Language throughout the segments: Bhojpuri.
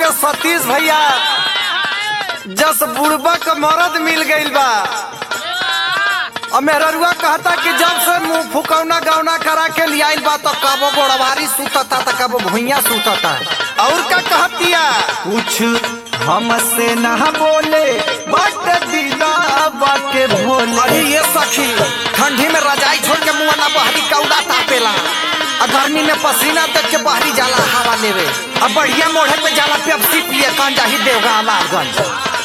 के सतीश भैया जस बुढ़बा का मरद मिल गइल बा। और मेहरुआ कहता कि जब से मुंह फुकौना गौना करा के लियाइल बा तो कबो गोड़वारी सुतता तो कबो भुइया सुतता। और का कहतिया कुछ हमसे ना बोले बट दिला बाके भोले। अरे ये सखी ठंडी में रजाई छोड़ के मुंह ना बहरी कौड़ा तापेला, और गर्मी में पसीना देख के बहरी जाला हवा लेवे। अब बढ़िया मोढ़े पे जाला पेप्सी पिए कान जाही देवगा अलारगंज।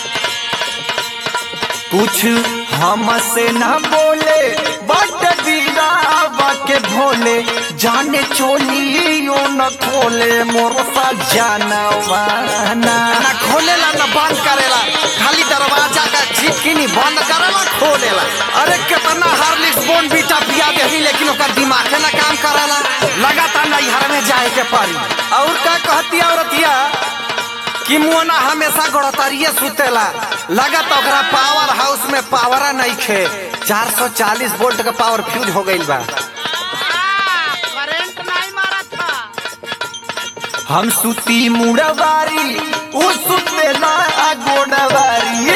कुछ हमसे ना बोले बट दिला बाके भोले, जाने चोलियो न खोले मोर सा जानवाना। ना खोलेला ना बंद करेला, खाली दरवाजा का झिटकिनी बंद करेला खोलेला। अरे कितना हार्लिक्स बोन बीटा पिया देही लेकिन ओकर दिमाग ना काम करेला, लगातार नैहर में जाए के पड़ी। और का कहती औरतिया कि मुआना हमेशा गड़तरिए सुतेला, लगत ओकरा पावर हाउस में पावर नहीं खे। 440 वोल्ट का पावर फ्यूज हो गइल बा। हम सुती मुड़वारी उ सुतेला गोड़वारी।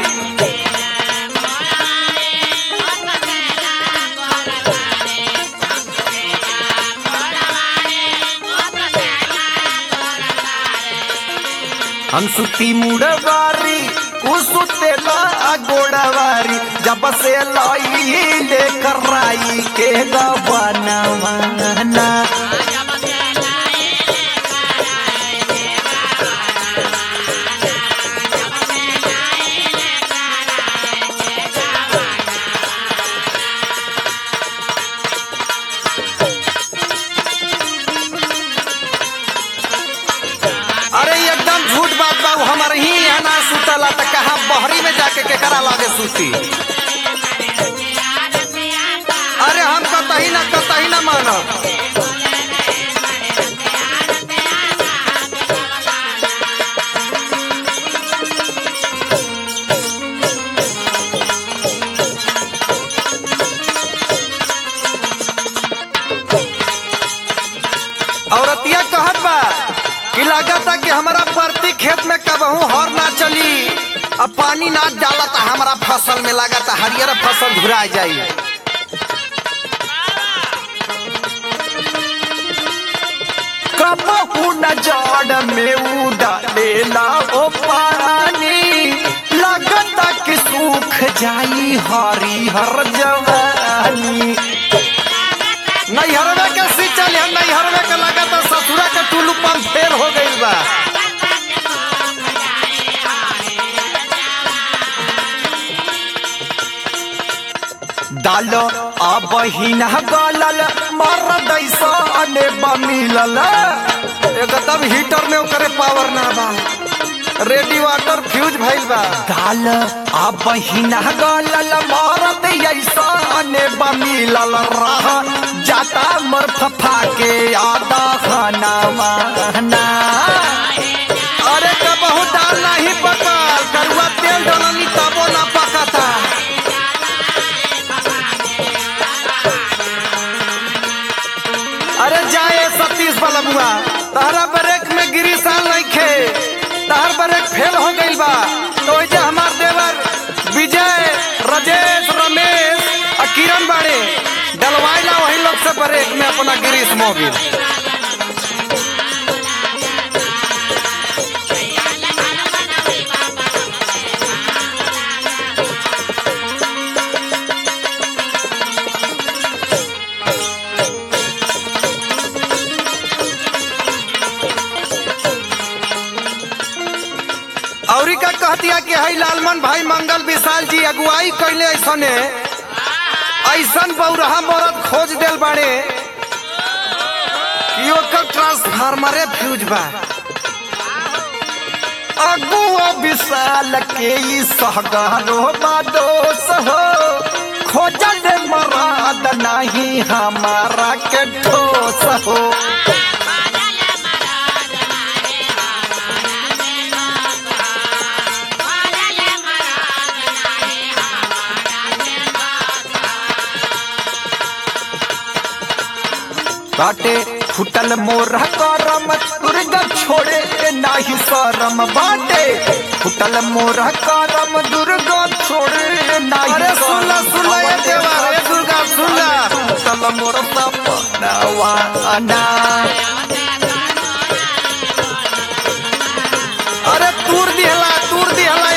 हम सुती मुड़वारी उ सुतेला गोड़वारी, जब से लाई लेकर राई के गबनवाना। हमारे ही यहाँ ना सुतला तो कहाँ बहरी में जाके केकरा लागे सुती। अरे हम कतही ना मानो। औरतिया कहत बा कि लागता कि हमारा प्रति खेत में कबहू हर ना चली, अब पानी ना डाला तो हमारा फसल में लागता हरियर फसल धुरा जाई। कबहू न जड़ में उड़ेला ओ पानी, लागता कि सूख जाई हरिहर जवानी। नैहरवे के सिंचल है, नैहरवे के लागता ससुरा के टुल्लू पंप फेल हो गइल बा। डालो अब ही न गलल मर दैसा अने बमिलल, एकदम हीटर में ओकरे पावर ना बा, रेडिएटर फ्यूज भइल बा। डाल अब ही न गलल मर दैसा अने बमिलल, रह जाता मर फफा के आदा खाना माना। अरे कबहू दाल नहीं पकल, करुआ तेल डालनी तबो ना पकता। अरे जाए सतीश बलमुआ, तहरा ब्रेक में गिरी साल नहीं खे, तहर ब्रेक फेल हो गइल बा। तो जे हमार देवर विजय, राजेश, रमेश और किरण बाड़े डलवाइला वही लोग से ब्रेक में अपना गिरीश मोबिल। और का कहतिया कि हई लालमन भाई मंगल विशाल जी अगुवाई कैले ऐसने ऐसन बौरहा मरद खोज दिल बाड़े कि ओकर ट्रांसफार्मरे फ्यूज बा। अगुआ विशाल के ई सहगारो बादोस हो, खोजल मराद नहीं हमारा के ठोस हो। बाटे फुटल मोर करम दुर्गा छोड़े नाही शरम बाटे फुटल मोरा करम दुर्गा छोड़े नाही। अरे सुन ये देवा ये दुर्गा सुन फुटल मोरा सपनावाना। अरे तूर दिहला